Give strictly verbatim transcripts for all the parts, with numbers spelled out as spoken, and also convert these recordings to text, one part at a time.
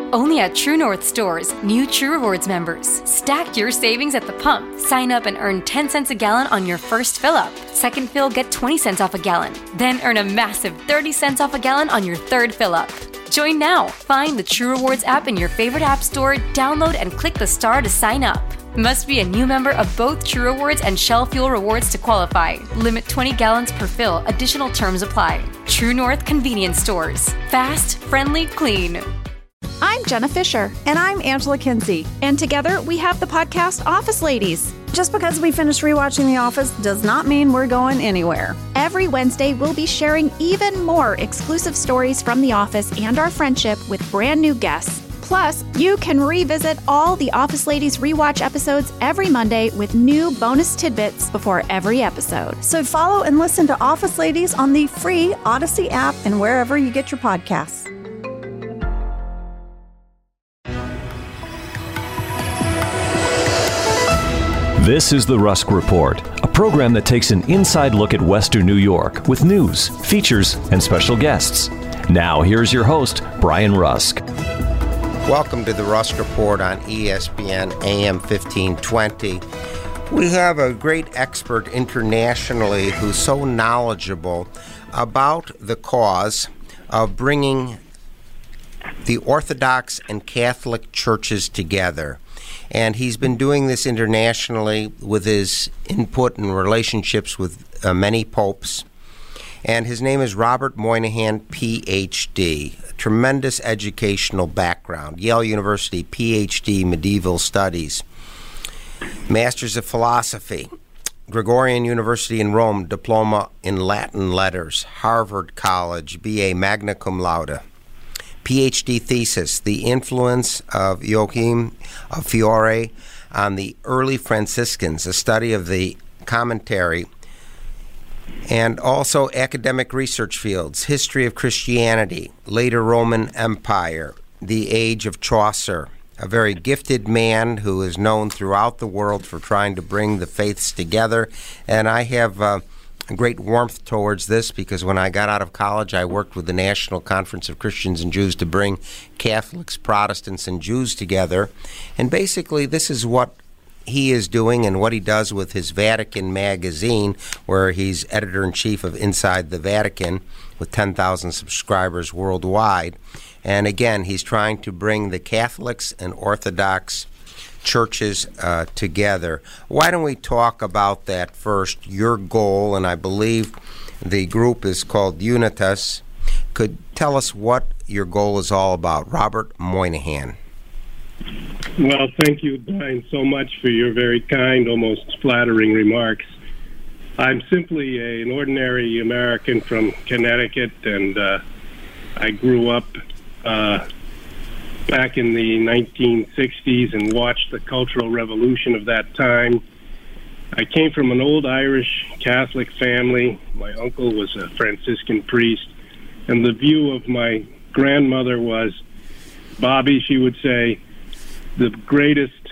Only at True North stores, new True Rewards members. Stack your savings at the pump. Sign up and earn ten cents a gallon on your first fill-up. Second fill, get twenty cents off a gallon. Then earn a massive thirty cents off a gallon on your third fill-up. Join now. Find the True Rewards app in your favorite app store, download and click the star to sign up. Must be a new member of both True Rewards and Shell Fuel Rewards to qualify. Limit twenty gallons per fill. Additional terms apply. True North Convenience Stores. Fast, friendly, clean. I'm Jenna Fisher. And I'm Angela Kinsey. And together we have the podcast Office Ladies. Just because we finished rewatching The Office does not mean we're going anywhere. Every Wednesday, we'll be sharing even more exclusive stories from The Office and our friendship with brand new guests. Plus, you can revisit all the Office Ladies rewatch episodes every Monday with new bonus tidbits before every episode. So follow and listen to Office Ladies on the free Odyssey app and wherever you get your podcasts. This is the Rusk Report, a program that takes an inside look at Western New York with news, features, and special guests. Now, here's your host, Brian Rusk. Welcome to the Rusk Report on E S P N A M fifteen twenty. We have a great expert internationally who's so knowledgeable about the cause of bringing the Orthodox and Catholic churches together. And he's been doing this internationally with his input and relationships with uh, many popes. And his name is Robert Moynihan, P H D. A tremendous educational background. Yale University, P H D, Medieval Studies. Masters of Philosophy. Gregorian University in Rome, Diploma in Latin Letters. Harvard College, B A Magna Cum Laude. P H D thesis, The Influence of Joachim of Fiore on the Early Franciscans, a study of the commentary, and also academic research fields, history of Christianity, later Roman Empire, the age of Chaucer, a very gifted man who is known throughout the world for trying to bring the faiths together. And I have uh, a great warmth towards this because when I got out of college, I worked with the National Conference of Christians and Jews to bring Catholics, Protestants, and Jews together. And basically, this is what he is doing and what he does with his Vatican magazine, where he's editor-in-chief of Inside the Vatican with ten thousand subscribers worldwide. And again, he's trying to bring the Catholics and Orthodox churches uh, together. Why don't we talk about that first, your goal, and I believe the group is called Unitas. Could tell us what your goal is all about. Robert Moynihan. Well, thank you, Brian, so much for your very kind, almost flattering remarks. I'm simply a, an ordinary American from Connecticut, and uh, I grew up uh, back in the nineteen sixties and watched the cultural revolution of that time. I came from an old Irish Catholic family. My uncle was a Franciscan priest, and the view of my grandmother was, Bobby, she would say, the greatest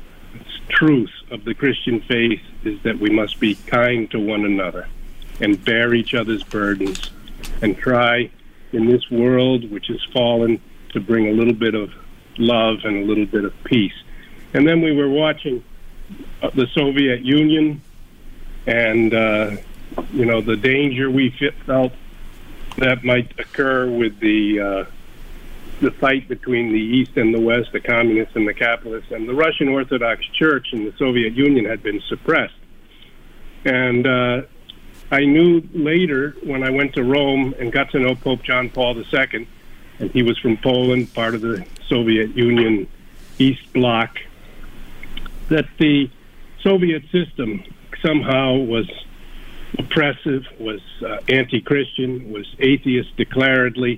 truth of the Christian faith is that we must be kind to one another and bear each other's burdens and try in this world which has fallen to bring a little bit of love and a little bit of peace. And then we were watching the Soviet Union and, uh, you know, the danger we felt that might occur with the uh, the fight between the East and the West, the communists and the capitalists. And the Russian Orthodox Church in the Soviet Union had been suppressed. And uh, I knew later when I went to Rome and got to know Pope John Paul the Second, and he was from Poland, part of the Soviet Union East Bloc, that the Soviet system somehow was oppressive, was uh, anti-Christian, was atheist declaredly.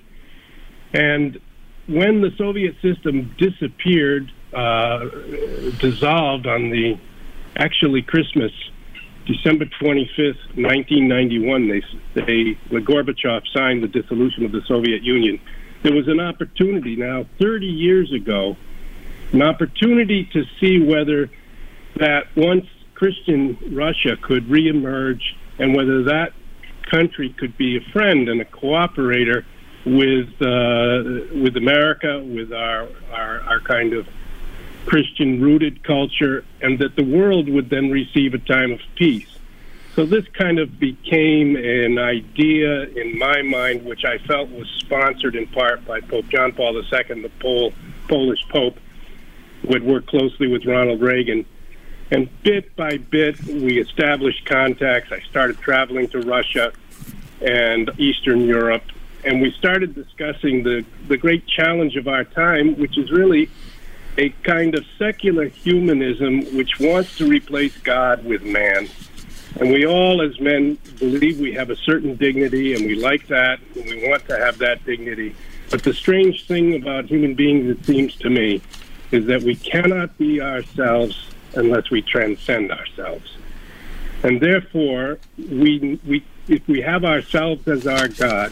And when the Soviet system disappeared, uh, dissolved on the, actually Christmas, December twenty-fifth, nineteen ninety-one, they, they, when Gorbachev signed the dissolution of the Soviet Union, there was an opportunity now, thirty years ago, an opportunity to see whether that once Christian Russia could reemerge and whether that country could be a friend and a cooperator with uh, with America, with our, our our kind of Christian-rooted culture, and that the world would then receive a time of peace. So this kind of became an idea in my mind, which I felt was sponsored in part by Pope John Paul the Second, the Pol- Polish Pope, who had worked closely with Ronald Reagan. And bit by bit, we established contacts. I started traveling to Russia and Eastern Europe, and we started discussing the, the great challenge of our time, which is really a kind of secular humanism which wants to replace God with man. And we all, as men, believe we have a certain dignity, and we like that, and we want to have that dignity. But the strange thing about human beings, it seems to me, is that we cannot be ourselves unless we transcend ourselves. And therefore, we, we, if we have ourselves as our God,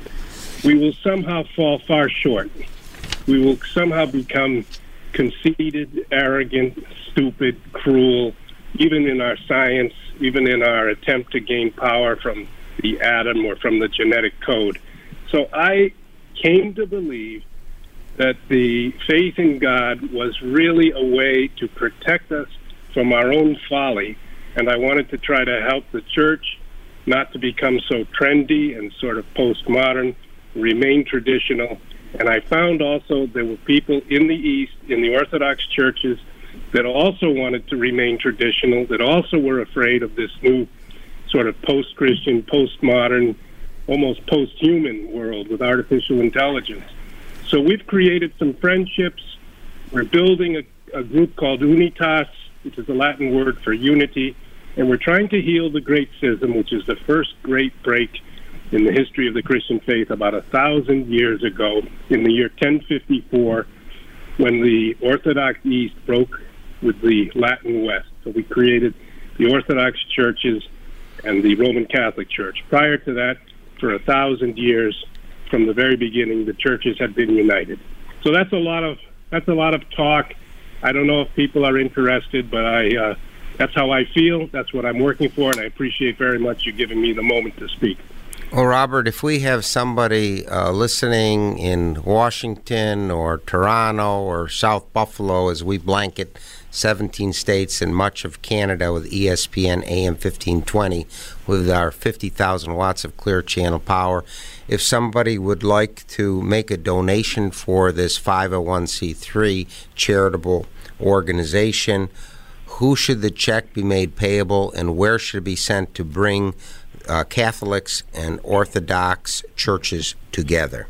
we will somehow fall far short. We will somehow become conceited, arrogant, stupid, cruel, even in our science, even in our attempt to gain power from the atom or from the genetic code. So I came to believe that the faith in God was really a way to protect us from our own folly, and I wanted to try to help the church not to become so trendy and sort of postmodern, remain traditional. And I found also there were people in the East, in the Orthodox churches, that also wanted to remain traditional, that also were afraid of this new sort of post-Christian, postmodern, almost post-human world with artificial intelligence. So we've created some friendships. We're building a, a group called Unitas, which is a Latin word for unity, and we're trying to heal the Great Schism, which is the first great break in the history of the Christian faith about a thousand years ago, in the year ten fifty-four, when the Orthodox East broke with the Latin West. So we created the Orthodox churches and the Roman Catholic Church. Prior to that, for a thousand years, from the very beginning, the churches had been united. So that's a lot of that's a lot of talk. I don't know if people are interested, but I uh, that's how I feel. That's what I'm working for, and I appreciate very much you giving me the moment to speak. Well, Robert, if we have somebody uh, listening in Washington or Toronto or South Buffalo, as we blanket seventeen states and much of Canada with E S P N A M fifteen twenty, with our fifty thousand watts of clear channel power, if somebody would like to make a donation for this five oh one c three charitable organization, who should the check be made payable, and where should it be sent to bring Uh, Catholics and Orthodox churches together?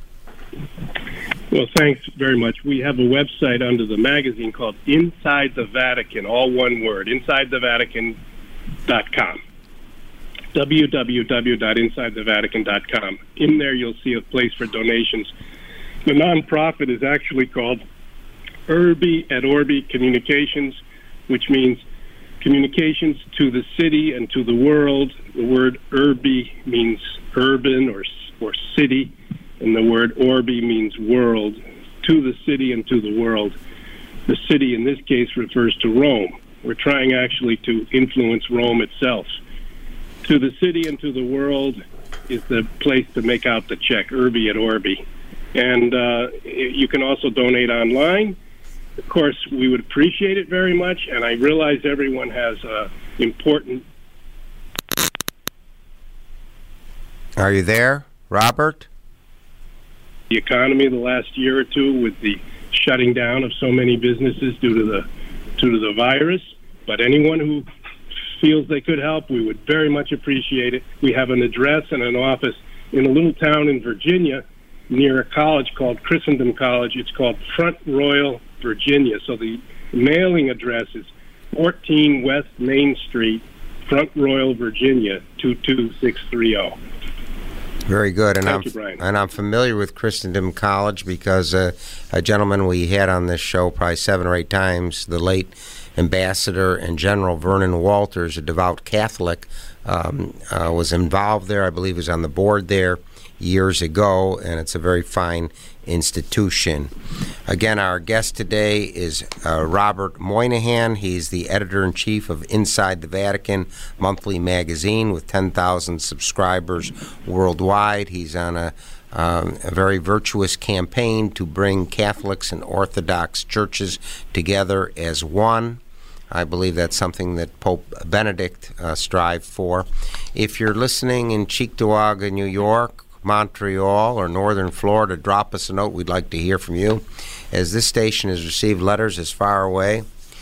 Well, thanks very much. We have a website under the magazine called Inside the Vatican, all one word, inside the vatican dot com. w w w dot inside the vatican dot com. In there, you'll see a place for donations. The nonprofit is actually called Urbi et Orbi Communications, which means communications to the city and to the world. The word urbi means urban or or city, and the word orbi means world. To the city and to the world. The city in this case refers to Rome. We're trying actually to influence Rome itself. To the city and to the world is the place to make out the check, Urbi et Orbi. And uh, you can also donate online. Of course, we would appreciate it very much, and I realize everyone has uh, important... Are you there, Robert? The economy the last year or two with the shutting down of so many businesses due to the due to the virus. But anyone who feels they could help, we would very much appreciate it. We have an address and an office in a little town in Virginia near a college called Christendom College. It's called Front Royal, Virginia. So the mailing address is fourteen West Main Street, Front Royal, Virginia, two two six three zero. Very good. And Thank I'm you, Brian. and I'm familiar with Christendom College because uh, a gentleman we had on this show probably seven or eight times, the late Ambassador and General Vernon Walters, a devout Catholic, um, uh, was involved there. I believe he was on the board there years ago, and it's a very fine institution. Again, our guest today is uh, Robert Moynihan. He's the editor-in-chief of Inside the Vatican monthly magazine with ten thousand subscribers worldwide. He's on a um, a very virtuous campaign to bring Catholics and Orthodox churches together as one. I believe that's something that Pope Benedict uh, strived for. If you're listening in Cheektowaga, New York, Montreal, or Northern Florida, drop us a note. We'd like to hear from you, as this station has received letters as far away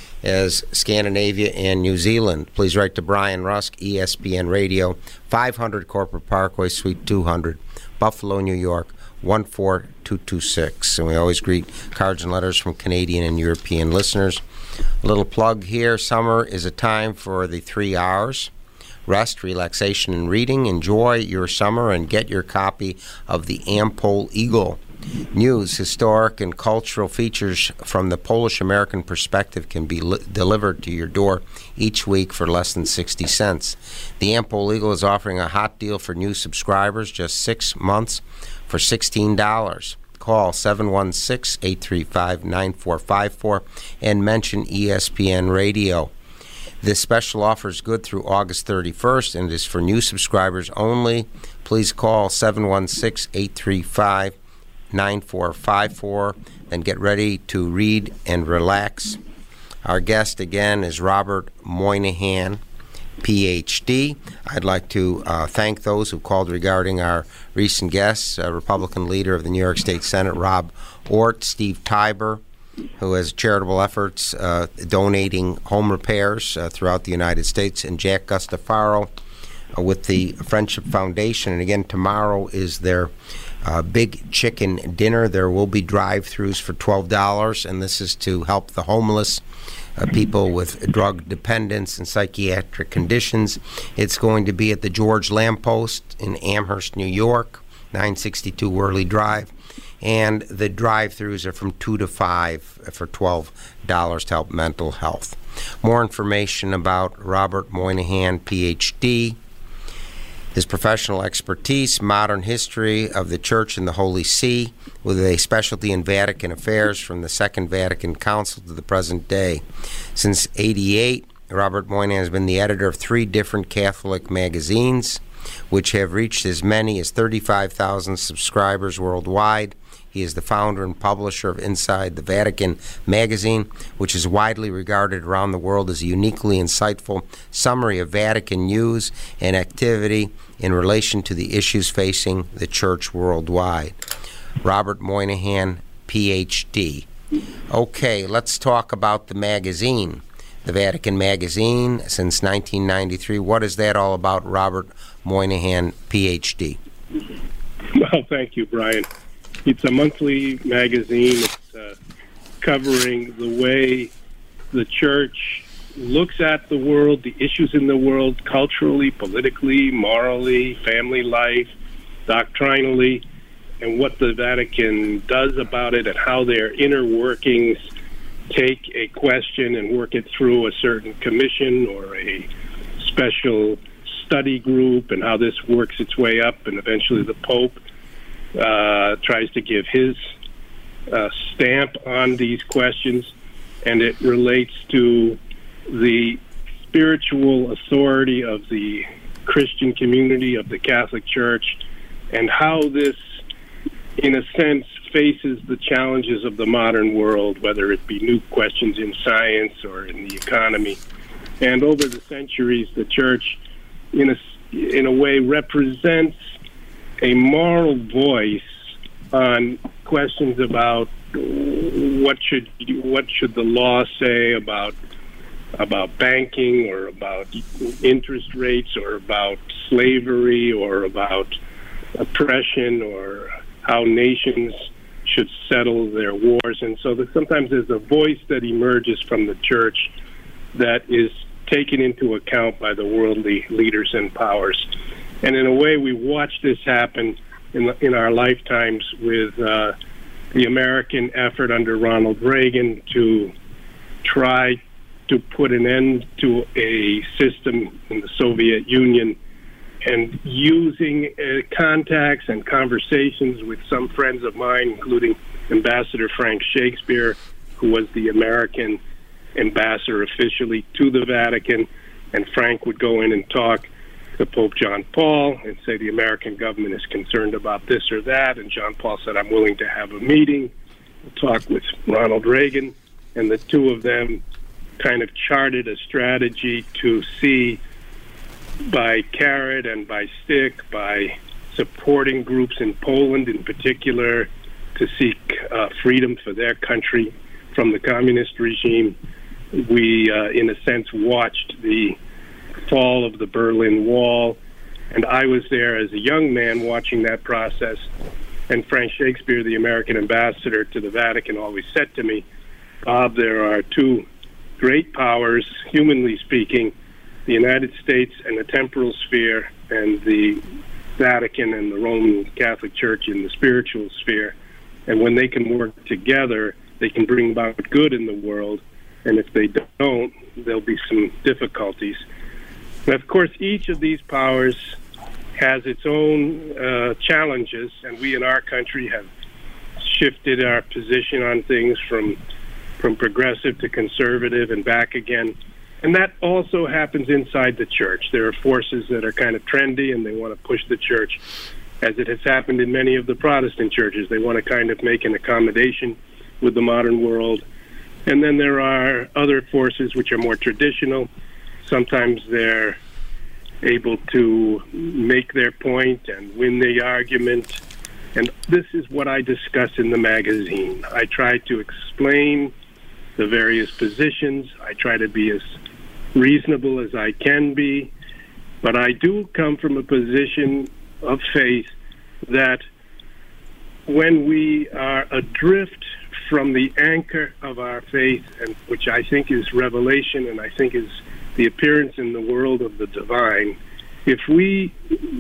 as Scandinavia and New Zealand. Please write to Brian Rusk, E S P N Radio, five hundred Corporate Parkway, Suite two hundred, Buffalo, New York, one four two two six. And we always greet cards and letters from Canadian and European listeners. A little plug here. Summer is a time for the three R's. Rest, relaxation, and reading. Enjoy your summer and get your copy of the Am-Pol Eagle. News, historic, and cultural features from the Polish-American perspective can be li- delivered to your door each week for less than sixty cents. The Am-Pol Eagle is offering a hot deal for new subscribers, just six months for sixteen dollars. Call seven one six, eight three five, nine four five four and mention E S P N Radio. This special offer is good through August thirty-first and is for new subscribers only. Please call seven one six, eight three five, nine four five four. Then get ready to read and relax. Our guest again is Robert Moynihan, P H D. I'd like to uh, thank those who called regarding our recent guests, uh, Republican leader of the New York State Senate, Rob Ort, Steve Tiber, who has charitable efforts uh, donating home repairs uh, throughout the United States, and Jack Gustafaro uh, with the Friendship Foundation. And again, tomorrow is their uh, big chicken dinner. There will be drive-thrus for twelve dollars, and this is to help the homeless, Uh, people with drug dependence and psychiatric conditions. It's going to be at the George Lamppost in Amherst, New York, nine sixty-two Worley Drive. And the drive-thrus are from two to five for twelve dollars to help mental health. More information about Robert Moynihan, P H D, his professional expertise, modern history of the Church and the Holy See, with a specialty in Vatican affairs from the Second Vatican Council to the present day. Since eighty-eight, Robert Moynihan has been the editor of three different Catholic magazines, which have reached as many as thirty-five thousand subscribers worldwide. He is the founder and publisher of Inside the Vatican magazine, which is widely regarded around the world as a uniquely insightful summary of Vatican news and activity in relation to the issues facing the Church worldwide. Robert Moynihan, P H D. Okay, let's talk about the magazine. The Vatican magazine since nineteen ninety-three. What is that all about, Robert Moynihan, P H D? Well, thank you, Brian. It's a monthly magazine. It's uh, covering the way the Church looks at the world, the issues in the world, culturally, politically, morally, family life, doctrinally, and what the Vatican does about it, and how their inner workings take a question and work it through a certain commission or a special study group, and how this works its way up, and eventually the Pope uh, tries to give his uh, stamp on these questions, and it relates to the spiritual authority of the Christian community, of the Catholic Church, and how this, in a sense, faces the challenges of the modern world, whether it be new questions in science or in the economy. And over the centuries, the Church, in a, in a way, represents a moral voice on questions about what should what should the law say about about banking, or about interest rates, or about slavery, or about oppression, or how nations should settle their wars. And so that sometimes there's a voice that emerges from the Church that is taken into account by the worldly leaders and powers. And in a way, we watch this happen in, the, in our lifetimes with uh, the American effort under Ronald Reagan to try to put an end to a system in the Soviet Union, and using uh, contacts and conversations with some friends of mine, including Ambassador Frank Shakespeare, who was the American ambassador officially to the Vatican. And Frank would go in and talk to Pope John Paul and say the American government is concerned about this or that, and John Paul said, I'm willing to have a meeting, talk with Ronald Reagan, and the two of them kind of charted a strategy to see by carrot and by stick, by supporting groups in Poland in particular to seek uh, freedom for their country from the communist regime. We, uh, in a sense, watched the fall of the Berlin Wall, and I was there as a young man watching that process. And Frank Shakespeare, the American ambassador to the Vatican, always said to me, Bob, there are two great powers, humanly speaking, the United States and the temporal sphere, and the Vatican and the Roman Catholic Church in the spiritual sphere. And when they can work together, they can bring about good in the world. And if they don't, there'll be some difficulties. And of course, each of these powers has its own uh, challenges, and we in our country have shifted our position on things from from progressive to conservative and back again. And that also happens inside the church. There are forces that are kind of trendy and they want to push the church, as it has happened in many of the Protestant churches. They want to kind of make an accommodation with the modern world. And then there are other forces which are more traditional. Sometimes they're able to make their point and win the argument. And this is what I discuss in the magazine. I try to explain the various positions. I try to be as reasonable as I can be. But I do come from a position of faith that when we are adrift from the anchor of our faith, and which I think is revelation and I think is the appearance in the world of the divine, if we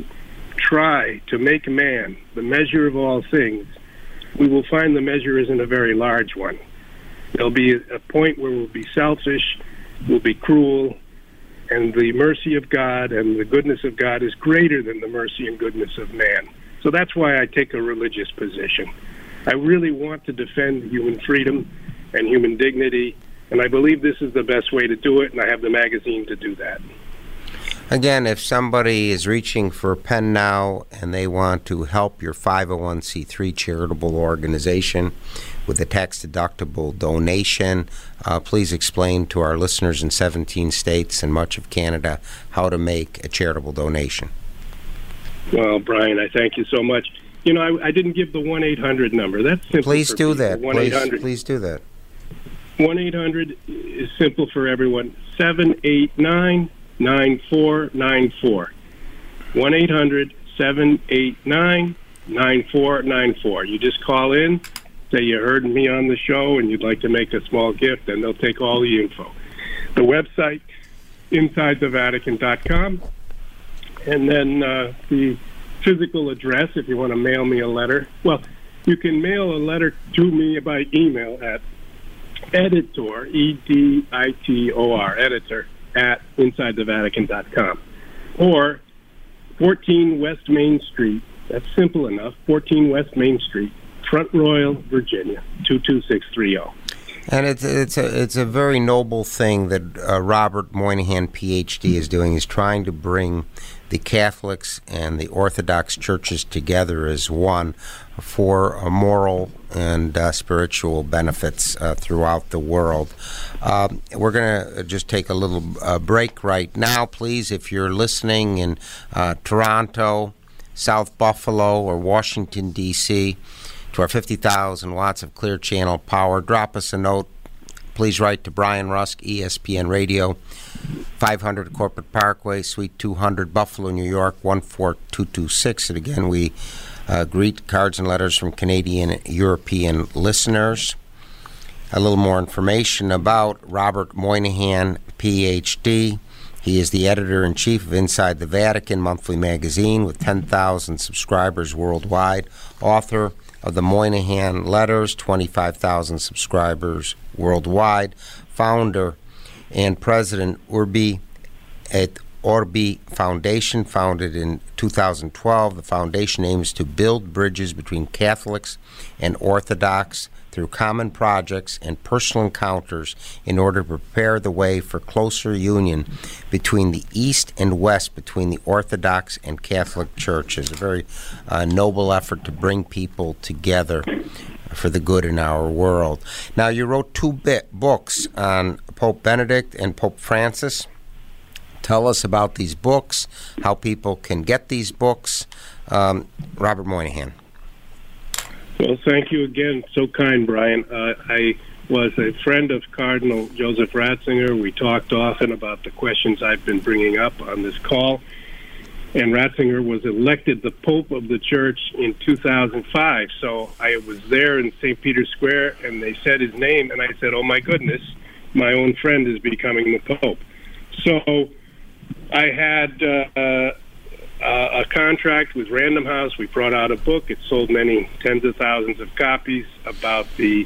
try to make man the measure of all things, we will find the measure isn't a very large one. There'll be a point where we'll be selfish, we'll be cruel, and the mercy of God and the goodness of God is greater than the mercy and goodness of man. So that's why I take a religious position. I really want to defend human freedom and human dignity, and I believe this is the best way to do it, and I have the magazine to do that. Again, if somebody is reaching for a pen now and they want to help your five oh one c three charitable organization with a tax-deductible donation, uh, please explain to our listeners in seventeen states and much of Canada how to make a charitable donation. Well, Brian, I thank you so much. You know, I, I didn't give the one eight hundred number. That's simple. Please for do people. that. one eight hundred Please, please do that. one eight hundred is simple for everyone. seven eight nine, nine four nine four. one eight hundred, seven eight nine, nine four nine four. You just call in, say you heard me on the show and you'd like to make a small gift, and they'll take all the info. The website, inside the vatican dot com. And then uh, the physical address, if you want to mail me a letter. Well, you can mail a letter to me by email at editor, E D I T O R, editor, at inside the vatican dot com. Or fourteen West Main Street, that's simple enough, fourteen West Main Street, Front Royal, Virginia, two two six three zero. And it's it's a it's a very noble thing that uh, Robert Moynihan, P H D, is doing. He's trying to bring the Catholics and the Orthodox churches together as one for uh, moral and uh, spiritual benefits uh, throughout the world. Uh, we're going to just take a little uh, break right now, please. If you're listening in uh, Toronto, South Buffalo, or Washington, D C, to our fifty thousand watts of clear channel power, drop us a note. Please write to Brian Rusk, E S P N Radio, five hundred Corporate Parkway, Suite two hundred, Buffalo, New York, one four two two six. And again, we uh, greet cards and letters from Canadian and European listeners. A little more information about Robert Moynihan, P H D. He is the editor-in-chief of Inside the Vatican monthly magazine with ten thousand subscribers worldwide, author of the Moynihan Letters, twenty-five thousand subscribers worldwide, founder and president Urbi et Orbi Foundation, founded in two thousand twelve. The foundation aims to build bridges between Catholics and Orthodox through common projects and personal encounters in order to prepare the way for closer union between the East and West, between the Orthodox and Catholic churches. A very uh, noble effort to bring people together for the good in our world. Now, you wrote two bit books on Pope Benedict and Pope Francis. Tell us about these books, how people can get these books. Um, Robert Moynihan. Well, thank you again. So kind, Brian. Uh, I was a friend of Cardinal Joseph Ratzinger. We talked often about the questions I've been bringing up on this call. And Ratzinger was elected the Pope of the Church in two thousand five. So I was there in Saint Peter's Square, and they said his name, and I said, oh, my goodness, my own friend is becoming the Pope. So I had uh, uh, a contract with Random House. We brought out a book. It sold many tens of thousands of copies about the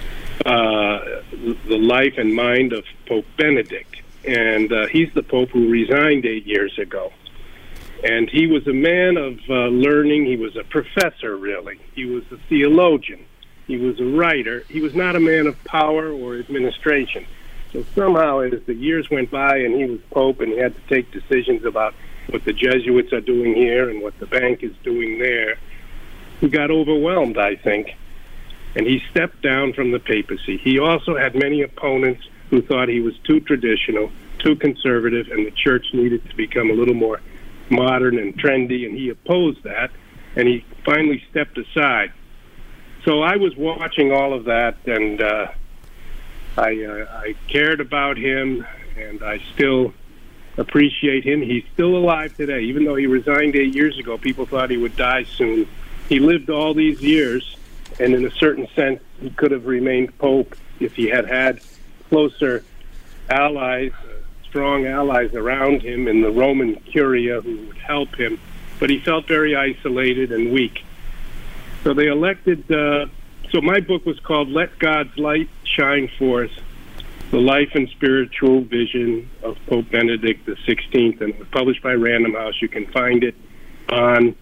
uh, the life and mind of Pope Benedict. And uh, he's the Pope who resigned eight years ago. And he was a man of uh, learning. He was a professor, really. He was a theologian. He was a writer. He was not a man of power or administration. So somehow, as the years went by and he was Pope and he had to take decisions about what the Jesuits are doing here and what the bank is doing there, he got overwhelmed, I think, and he stepped down from the papacy. He also had many opponents who thought he was too traditional, too conservative, and the church needed to become a little more modern and trendy, and he opposed that, and he finally stepped aside. So I was watching all of that, and uh, I, uh, I cared about him, and I still appreciate him. He's still alive today. Even though he resigned eight years ago, people thought he would die soon. He lived all these years, and in a certain sense, he could have remained Pope if he had had closer allies, strong allies around him in the Roman Curia who would help him, but he felt very isolated and weak. So they elected, uh, so my book was called Let God's Light Shine Forth, the life and spiritual vision of Pope Benedict the sixteenth, and it was published by Random House. You can find it on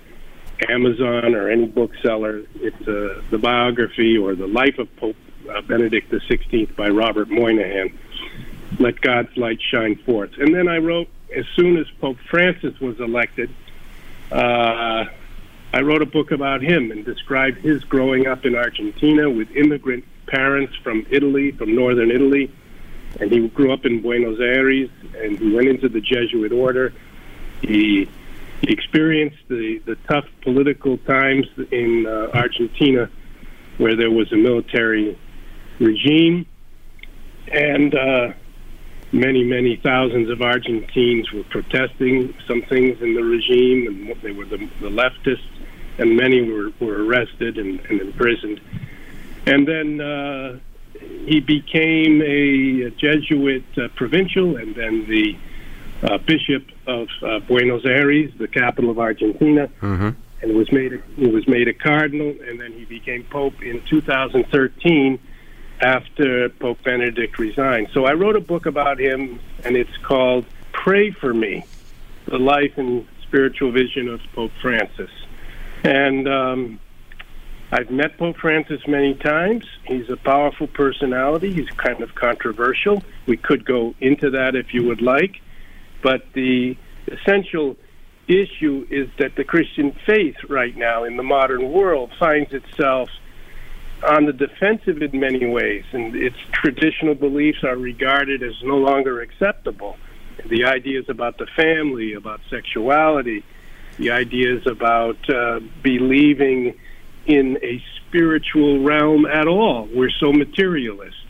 Amazon or any bookseller. It's uh, the biography or the life of Pope uh, Benedict the sixteenth by Robert Moynihan. Let God's light shine forth. And then I wrote, as soon as Pope Francis was elected, uh, I wrote a book about him and described his growing up in Argentina with immigrant parents from Italy, from northern Italy. And he grew up in Buenos Aires, and he went into the Jesuit order. He, he experienced the, the tough political times in uh, Argentina where there was a military regime. And uh, many, many thousands of Argentines were protesting some things in the regime, and they were the, the leftists, and many were, were arrested and, and imprisoned. And then uh, he became a, a Jesuit uh, provincial, and then the uh, Bishop of uh, Buenos Aires, the capital of Argentina, mm-hmm. and was made a, he was made a cardinal, and then he became Pope in two thousand thirteen. After Pope Benedict resigned. So I wrote a book about him, and it's called Pray for Me, the life and spiritual vision of Pope Francis. And um, I've met Pope Francis many times. He's a powerful personality. He's kind of controversial. We could go into that if you would like. But the essential issue is that the Christian faith right now in the modern world finds itself on the defensive in many ways, and its traditional beliefs are regarded as no longer acceptable. The ideas about the family, about sexuality, the ideas about uh, believing in a spiritual realm at all. We're so materialist.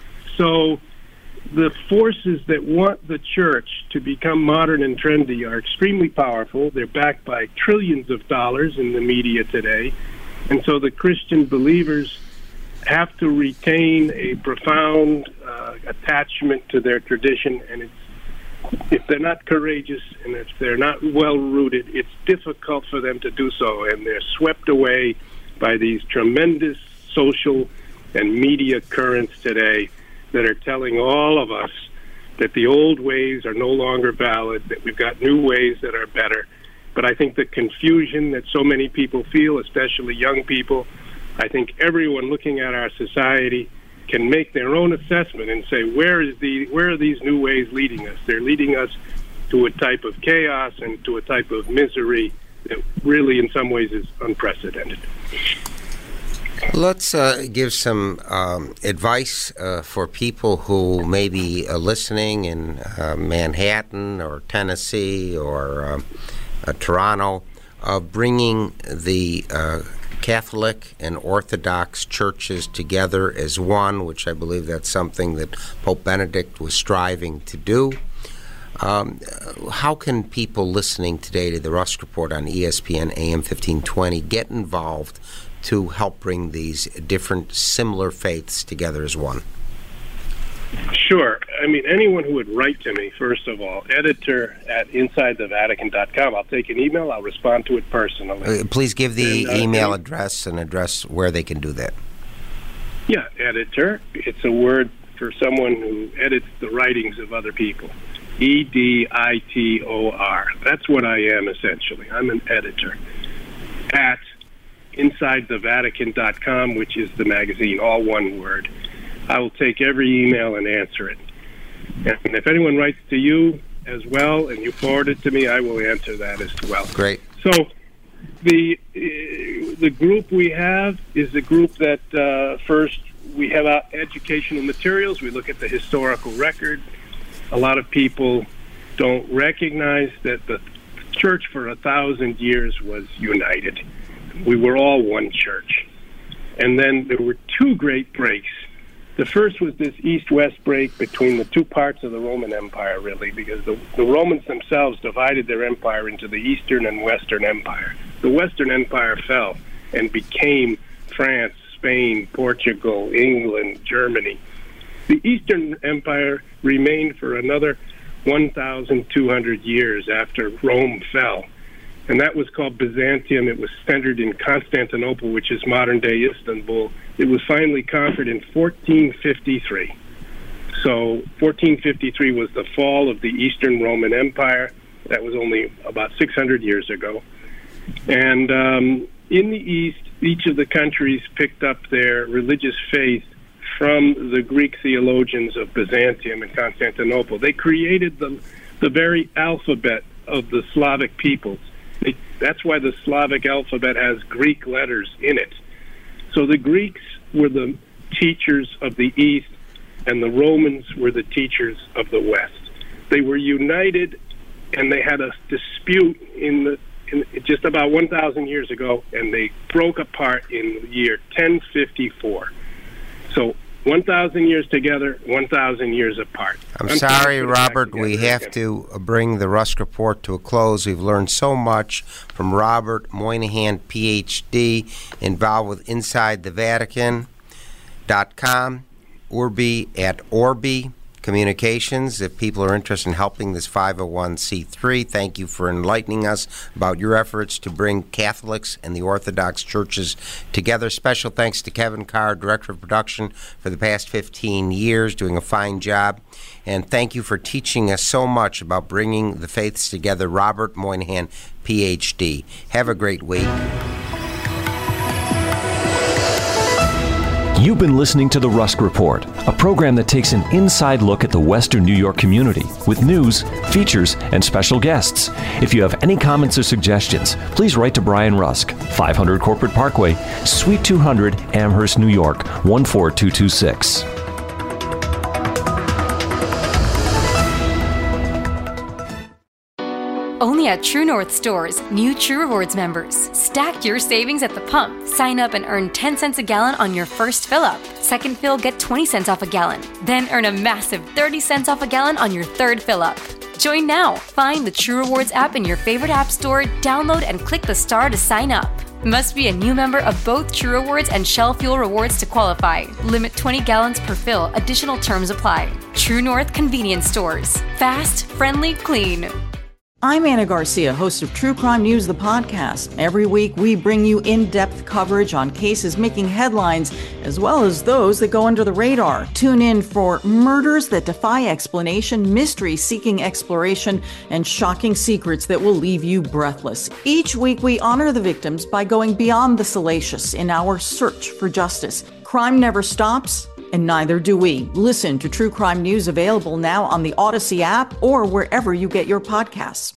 So the forces that want the church to become modern and trendy are extremely powerful. They're backed by trillions of dollars in the media today. And so the Christian believers have to retain a profound uh, attachment to their tradition, and it's, if they're not courageous and if they're not well-rooted, it's difficult for them to do so, and they're swept away by these tremendous social and media currents today that are telling all of us that the old ways are no longer valid, that we've got new ways that are better. But I think the confusion that so many people feel, especially young people, I think everyone looking at our society can make their own assessment and say, where is the where are these new ways leading us? They're leading us to a type of chaos and to a type of misery that really in some ways is unprecedented. Let's uh, give some um, advice uh, for people who may be uh, listening in uh, Manhattan or Tennessee or uh, uh, Toronto, of uh, bringing the uh, Catholic and Orthodox churches together as one, which I believe that's something that Pope Benedict was striving to do. Um, how can people listening today to the Rusk Report on E S P N A M fifteen twenty get involved to help bring these different similar faiths together as one? Sure. I mean, anyone who would write to me, first of all, editor at inside the vatican dot com, I'll take an email, I'll respond to it personally. Uh, please give the and, uh, email and, address and address where they can do that. Yeah, editor. It's a word for someone who edits the writings of other people. E D I T O R. That's what I am, essentially. I'm an editor. At inside the vatican dot com, which is the magazine, all one word. I will take every email and answer it. And if anyone writes to you as well and you forward it to me, I will answer that as well. Great. So the uh, the group we have is a group that uh, first we have uh, educational materials. We look at the historical record. A lot of people don't recognize that the church for a thousand years was united. We were all one church. And then there were two great breaks. The first was this east-west break between the two parts of the Roman Empire, really, because the, the Romans themselves divided their empire into the Eastern and Western Empire. The Western Empire fell and became France, Spain, Portugal, England, Germany. The Eastern Empire remained for another one thousand two hundred years after Rome fell. And that was called Byzantium. It was centered in Constantinople, which is modern-day Istanbul. It was finally conquered in fourteen fifty-three. So fourteen fifty-three was the fall of the Eastern Roman Empire. That was only about six hundred years ago. And um, in the East, each of the countries picked up their religious faith from the Greek theologians of Byzantium and Constantinople. They created the, the very alphabet of the Slavic peoples. They, that's why the Slavic alphabet has Greek letters in it. So the Greeks were the teachers of the East, and the Romans were the teachers of the West. They were united, and they had a dispute in the in, just about one thousand years ago, and they broke apart in the year ten fifty-four. So one thousand years together, one thousand years apart. I'm, I'm sorry, Robert, we have again. to bring the Rusk Report to a close. We've learned so much from Robert Moynihan, P H D, involved with inside the vatican dot com, Orbi at Orbi Communications. If people are interested in helping this five oh one c three, thank you for enlightening us about your efforts to bring Catholics and the Orthodox churches together. Special thanks to Kevin Carr, Director of Production, for the past fifteen years, doing a fine job. And thank you for teaching us so much about bringing the faiths together. Robert Moynihan, P H D. Have a great week. You've been listening to The Rusk Report, a program that takes an inside look at the Western New York community with news, features, and special guests. If you have any comments or suggestions, please write to Brian Rusk, five hundred Corporate Parkway, Suite two hundred, Amherst, New York, one four two two six. Only at True North stores, new True Rewards members. Stack your savings at the pump. Sign up and earn ten cents a gallon on your first fill-up. Second fill, get twenty cents off a gallon. Then earn a massive thirty cents off a gallon on your third fill-up. Join now. Find the True Rewards app in your favorite app store, download and click the star to sign up. Must be a new member of both True Rewards and Shell Fuel Rewards to qualify. Limit twenty gallons per fill. Additional terms apply. True North Convenience Stores. Fast, friendly, clean. I'm Anna Garcia, host of True Crime News, the podcast. Every week, we bring you in-depth coverage on cases making headlines, as well as those that go under the radar. Tune in for murders that defy explanation, mysteries seeking exploration, and shocking secrets that will leave you breathless. Each week, we honor the victims by going beyond the salacious in our search for justice. Crime never stops, and neither do we. Listen to True Crime News, available now on the Odyssey app or wherever you get your podcasts.